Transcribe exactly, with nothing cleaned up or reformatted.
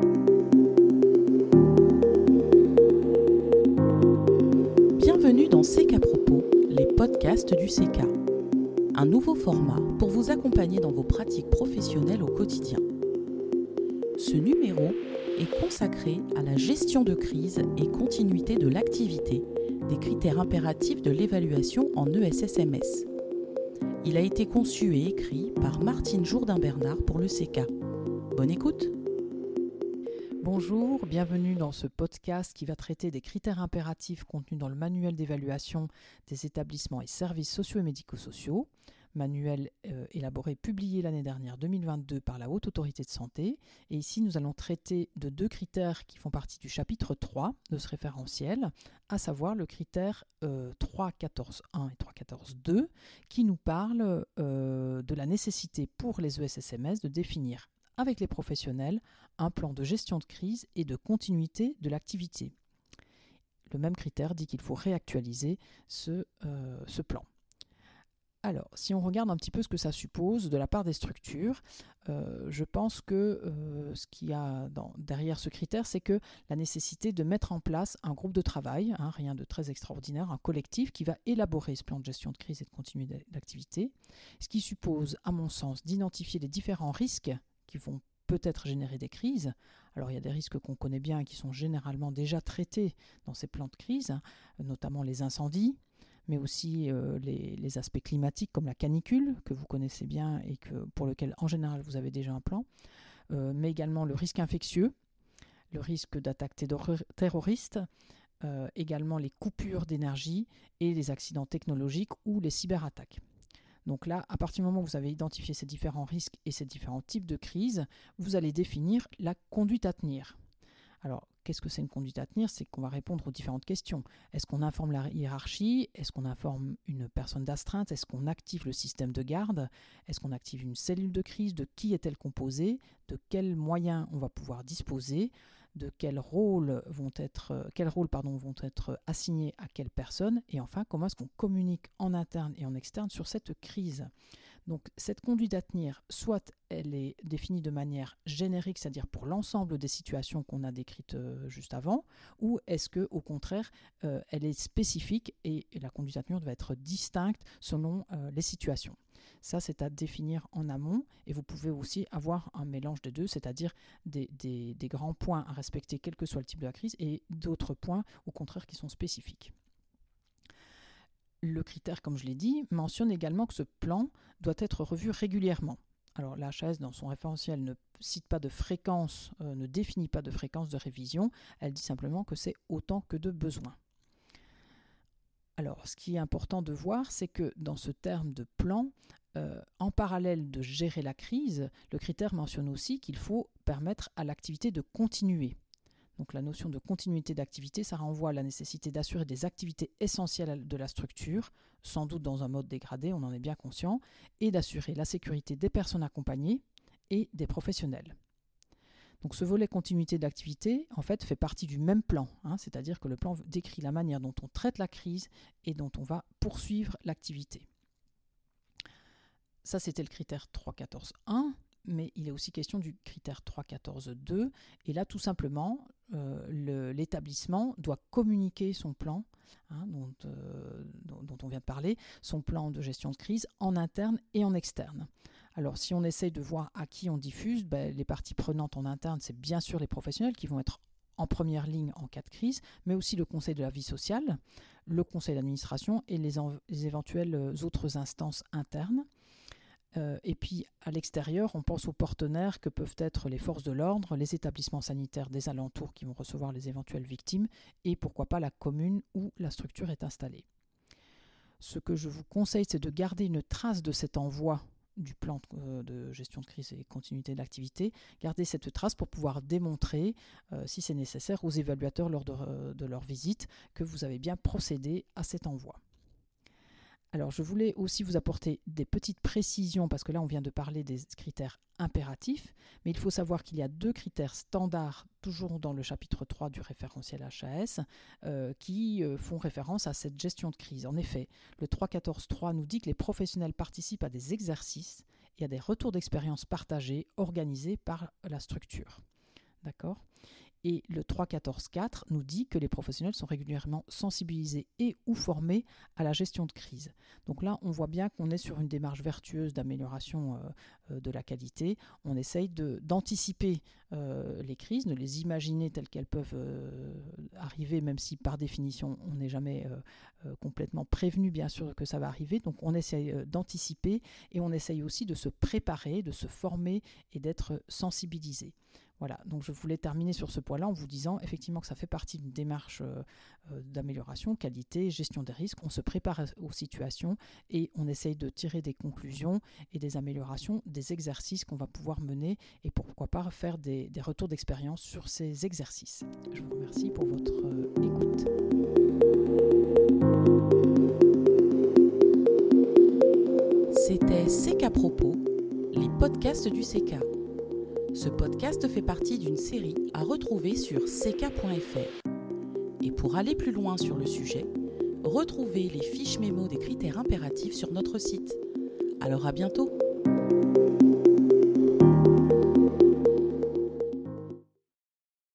Bienvenue dans C K Propos, les podcasts du C K. Un nouveau format pour vous accompagner dans vos pratiques professionnelles au quotidien. Ce numéro est consacré à la gestion de crise et continuité de l'activité, des critères impératifs de l'évaluation en E S S M S. Il a été conçu et écrit par Martine Jourdain-Bernard pour le C K. Bonne écoute. Bonjour, bienvenue dans ce podcast qui va traiter des critères impératifs contenus dans le manuel d'évaluation des établissements et services sociaux et médico-sociaux, manuel euh, élaboré, publié l'année dernière deux mille vingt-deux par la Haute Autorité de Santé. Et ici, nous allons traiter de deux critères qui font partie du chapitre trois de ce référentiel, à savoir le critère euh, trois point quatorze point un et trois point quatorze point deux qui nous parle euh, de la nécessité pour les E S S M S de définir avec les professionnels un plan de gestion de crise et de continuité de l'activité. Le même critère dit qu'il faut réactualiser ce, euh, ce plan. Alors, si on regarde un petit peu ce que ça suppose de la part des structures, euh, je pense que euh, ce qu'il y a dans, derrière ce critère, c'est que la nécessité de mettre en place un groupe de travail, hein, rien de très extraordinaire, un collectif qui va élaborer ce plan de gestion de crise et de continuité d'activité, ce qui suppose, à mon sens, d'identifier les différents risques qui vont peut-être générer des crises. Alors il y a des risques qu'on connaît bien et qui sont généralement déjà traités dans ces plans de crise, notamment les incendies, mais aussi euh, les, les aspects climatiques comme la canicule, que vous connaissez bien et que, pour lequel en général vous avez déjà un plan, euh, mais également le risque infectieux, le risque d'attaque terroriste, euh, également les coupures d'énergie et les accidents technologiques ou les cyberattaques. Donc là, à partir du moment où vous avez identifié ces différents risques et ces différents types de crises, vous allez définir la conduite à tenir. Alors, qu'est-ce que c'est une conduite à tenir ? C'est qu'on va répondre aux différentes questions. Est-ce qu'on informe la hiérarchie ? Est-ce qu'on informe une personne d'astreinte ? Est-ce qu'on active le système de garde ? Est-ce qu'on active une cellule de crise ? De qui est-elle composée ? De quels moyens on va pouvoir disposer ? De quels rôles vont être, quels rôles, pardon, vont être assignés à quelle personne ? Et enfin, comment est-ce qu'on communique en interne et en externe sur cette crise ? Donc, cette conduite à tenir, soit elle est définie de manière générique, c'est-à-dire pour l'ensemble des situations qu'on a décrites euh, juste avant, ou est-ce qu'au contraire, euh, elle est spécifique et, et la conduite à tenir va être distincte selon euh, les situations. Ça, c'est à définir en amont, et vous pouvez aussi avoir un mélange des deux, c'est-à-dire des, des, des grands points à respecter, quel que soit le type de la crise, et d'autres points, au contraire, qui sont spécifiques. Le critère, comme je l'ai dit, mentionne également que ce plan doit être revu régulièrement. Alors la H A S, dans son référentiel, ne cite pas de fréquence, euh, ne définit pas de fréquence de révision, elle dit simplement que c'est autant que de besoin. Alors, ce qui est important de voir, c'est que dans ce terme de plan, euh, en parallèle de gérer la crise, le critère mentionne aussi qu'il faut permettre à l'activité de continuer. Donc la notion de continuité d'activité, ça renvoie à la nécessité d'assurer des activités essentielles de la structure, sans doute dans un mode dégradé, on en est bien conscient, et d'assurer la sécurité des personnes accompagnées et des professionnels. Donc ce volet continuité d'activité, en fait, fait partie du même plan, hein, c'est-à-dire que le plan décrit la manière dont on traite la crise et dont on va poursuivre l'activité. Ça, c'était le critère trois point quatorze point un, mais il est aussi question du critère trois point quatorze point deux, et là, tout simplement, euh, le, l'établissement doit communiquer son plan, hein, dont, euh, dont, dont on vient de parler, son plan de gestion de crise en interne et en externe. Alors, si on essaye de voir à qui on diffuse, ben, les parties prenantes en interne, c'est bien sûr les professionnels qui vont être en première ligne en cas de crise, mais aussi le conseil de la vie sociale, le conseil d'administration et les, en, les éventuelles autres instances internes. Euh, et puis, à l'extérieur, on pense aux partenaires que peuvent être les forces de l'ordre, les établissements sanitaires des alentours qui vont recevoir les éventuelles victimes, et pourquoi pas la commune où la structure est installée. Ce que je vous conseille, c'est de garder une trace de cet envoi du plan de gestion de crise et continuité d'activité, garder cette trace pour pouvoir démontrer, euh, si c'est nécessaire, aux évaluateurs lors de, de leur visite que vous avez bien procédé à cet envoi. Alors, je voulais aussi vous apporter des petites précisions, parce que là, on vient de parler des critères impératifs, mais il faut savoir qu'il y a deux critères standards, toujours dans le chapitre trois du référentiel H A S, euh, qui euh, font référence à cette gestion de crise. En effet, le trois point quatorze point trois nous dit que les professionnels participent à des exercices et à des retours d'expérience partagés organisés par la structure. D'accord ? Et le trois quatorze quatre nous dit que les professionnels sont régulièrement sensibilisés et ou formés à la gestion de crise. Donc là, on voit bien qu'on est sur une démarche vertueuse d'amélioration euh, de la qualité. On essaye de, d'anticiper euh, les crises, de les imaginer telles qu'elles peuvent euh, arriver, même si par définition, on n'est jamais euh, euh, complètement prévenu, bien sûr, que ça va arriver. Donc on essaye euh, d'anticiper et on essaye aussi de se préparer, de se former et d'être sensibilisé. Voilà, donc je voulais terminer sur ce point-là en vous disant effectivement que ça fait partie d'une démarche euh, d'amélioration, qualité, gestion des risques. On se prépare aux situations et on essaye de tirer des conclusions et des améliorations, des exercices qu'on va pouvoir mener et pourquoi pas faire des, des retours d'expérience sur ces exercices. Je vous remercie pour votre euh, écoute. C'était C K Propos, les podcasts du C K. Ce podcast fait partie d'une série à retrouver sur c k point f r. Et pour aller plus loin sur le sujet, retrouvez les fiches mémo des critères impératifs sur notre site. Alors à bientôt!